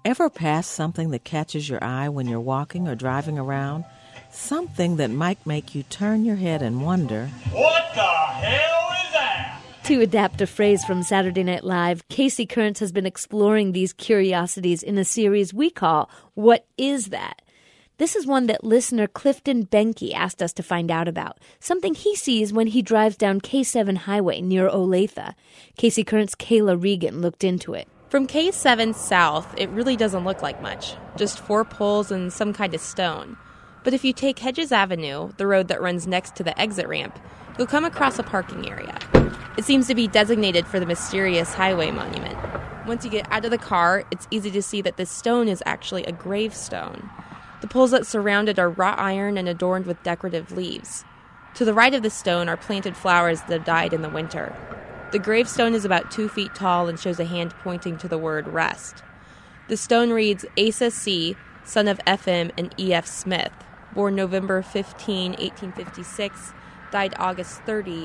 Ever pass something that catches your eye when you're walking or driving around? Something that might make you turn your head and wonder, what the hell is that? To adapt a phrase from Saturday Night Live, Casey Kearns has been exploring these curiosities in a series we call What Is That? This is one that listener Clifton Benke asked us to find out about, something he sees when he drives down K7 Highway near Olathe. Casey Kearns' Kayla Regan looked into it. From K7 south, it really doesn't look like much, just 4 poles and some kind of stone. But if you take Hedges Avenue, the road that runs next to the exit ramp, you'll come across a parking area. It seems to be designated for the mysterious highway monument. Once you get out of the car, it's easy to see that this stone is actually a gravestone. The poles that surround it are wrought iron and adorned with decorative leaves. To the right of the stone are planted flowers that died in the winter. The gravestone is about 2 feet tall and shows a hand pointing to the word rest. The stone reads, Asa C., son of F.M. and E.F. Smith, born November 15, 1856, died August 30,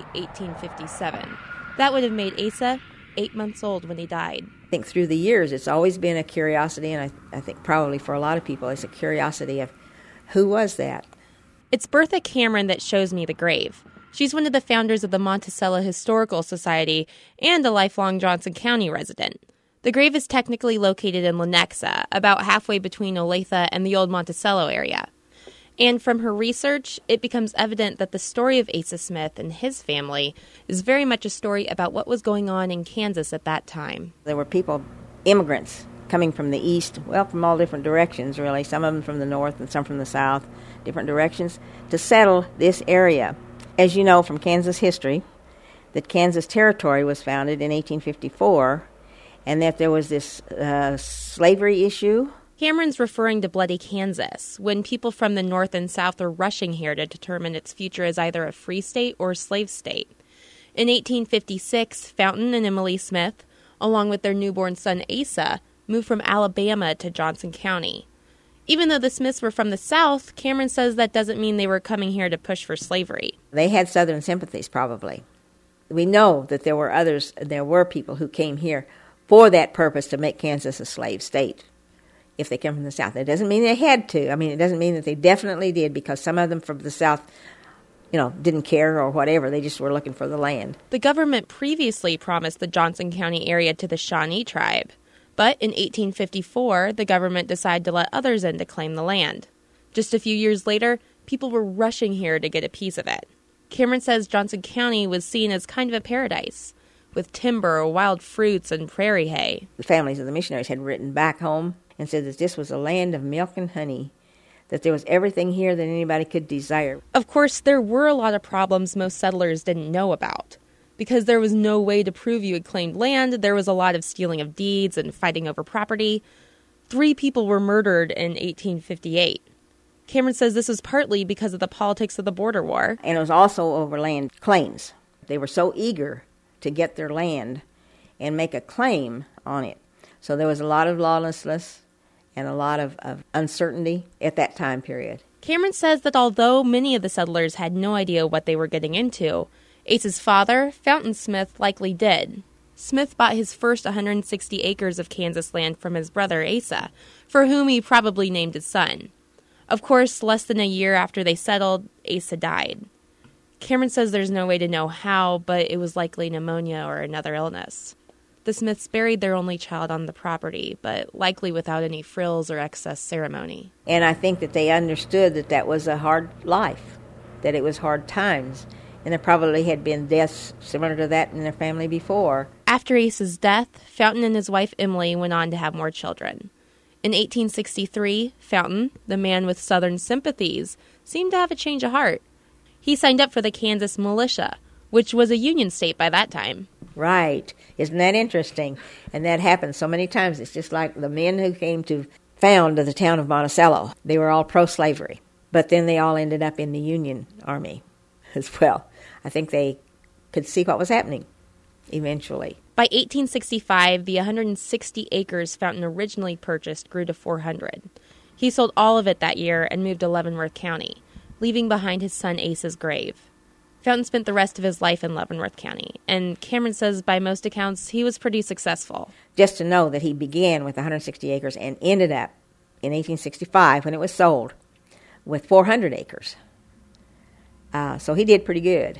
1857. That would have made Asa 8 months old when he died. I think through the years it's always been a curiosity, and I think probably for a lot of people it's a curiosity of who was that? It's Bertha Cameron that shows me the grave. She's one of the founders of the Monticello Historical Society and a lifelong Johnson County resident. The grave is technically located in Lenexa, about halfway between Olathe and the old Monticello area. And from her research, it becomes evident that the story of Asa Smith and his family is very much a story about what was going on in Kansas at that time. There were people, immigrants, coming from the east, well, from all different directions, really, some of them from the north and some from the south, different directions, to settle this area. As you know from Kansas history, that Kansas Territory was founded in 1854, and that there was this slavery issue. Cameron's referring to Bloody Kansas, when people from the north and south are rushing here to determine its future as either a free state or a slave state. In 1856, Fountain and Emily Smith, along with their newborn son Asa, moved from Alabama to Johnson County. Even though the Smiths were from the South, Cameron says that doesn't mean they were coming here to push for slavery. They had Southern sympathies, probably. We know that there were people who came here for that purpose, to make Kansas a slave state, if they come from the South. That doesn't mean they had to. I mean, it doesn't mean that they definitely did, because some of them from the South, didn't care or whatever. They just were looking for the land. The government previously promised the Johnson County area to the Shawnee tribe. But in 1854, the government decided to let others in to claim the land. Just a few years later, people were rushing here to get a piece of it. Cameron says Johnson County was seen as kind of a paradise, with timber, wild fruits, and prairie hay. The families of the missionaries had written back home and said that this was a land of milk and honey, that there was everything here that anybody could desire. Of course, there were a lot of problems most settlers didn't know about. Because there was no way to prove you had claimed land, there was a lot of stealing of deeds and fighting over property. 3 people were murdered in 1858. Cameron says this was partly because of the politics of the border war. And it was also over land claims. They were so eager to get their land and make a claim on it. So there was a lot of lawlessness and a lot of uncertainty at that time period. Cameron says that although many of the settlers had no idea what they were getting into, Asa's father, Fountain Smith, likely did. Smith bought his first 160 acres of Kansas land from his brother Asa, for whom he probably named his son. Of course, less than a year after they settled, Asa died. Cameron says there's no way to know how, but it was likely pneumonia or another illness. The Smiths buried their only child on the property, but likely without any frills or excess ceremony. And I think that they understood that that was a hard life, that it was hard times. And there probably had been deaths similar to that in their family before. After Asa's death, Fountain and his wife Emily went on to have more children. In 1863, Fountain, the man with Southern sympathies, seemed to have a change of heart. He signed up for the Kansas militia, which was a Union state by that time. Right. Isn't that interesting? And that happened so many times. It's just like the men who came to found the town of Monticello. They were all pro-slavery, but then they all ended up in the Union Army as well. I think they could see what was happening eventually. By 1865, the 160 acres Fountain originally purchased grew to 400. He sold all of it that year and moved to Leavenworth County, leaving behind his son Asa's grave. Fountain spent the rest of his life in Leavenworth County, and Cameron says by most accounts he was pretty successful. Just to know that he began with 160 acres and ended up in 1865, when it was sold, with 400 acres. So he did pretty good.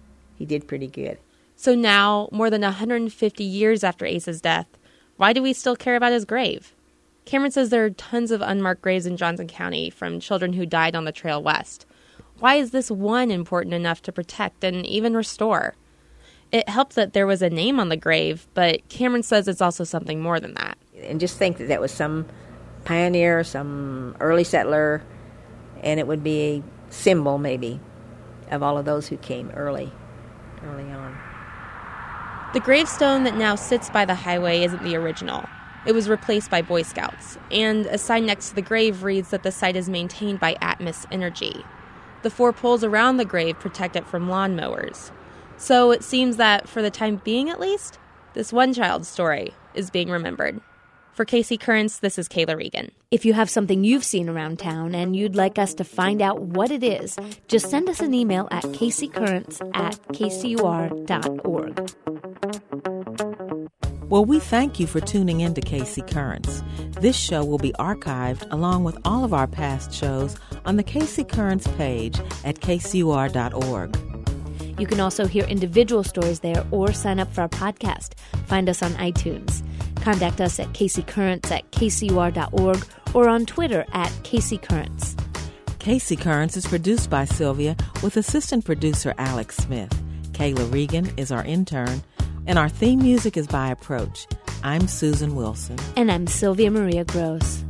So now, more than 150 years after Asa's death, why do we still care about his grave? Cameron says there are tons of unmarked graves in Johnson County from children who died on the Trail West. Why is this one important enough to protect and even restore? It helps that there was a name on the grave, but Cameron says it's also something more than that. And just think that was some pioneer, some early settler, and it would be a symbol, maybe, of all of those who came early on. The gravestone that now sits by the highway isn't the original. It was replaced by Boy Scouts, and a sign next to the grave reads that the site is maintained by Atmos Energy. The 4 poles around the grave protect it from lawnmowers. So it seems that, for the time being at least, this one child's story is being remembered. For KC Currents, this is Kayla Regan. If you have something you've seen around town and you'd like us to find out what it is, just send us an email at kccurrents@kcur.org. Well, we thank you for tuning in to KC Currents. This show will be archived along with all of our past shows on the KC Currents page at kcur.org. You can also hear individual stories there or sign up for our podcast. Find us on iTunes. Contact us at kccurrents@kcur.org or on Twitter @kccurrents. KC Currents is produced by Sylvia with assistant producer Alex Smith. Kayla Regan is our intern, and our theme music is by Approach. I'm Susan Wilson. And I'm Sylvia Maria Gross.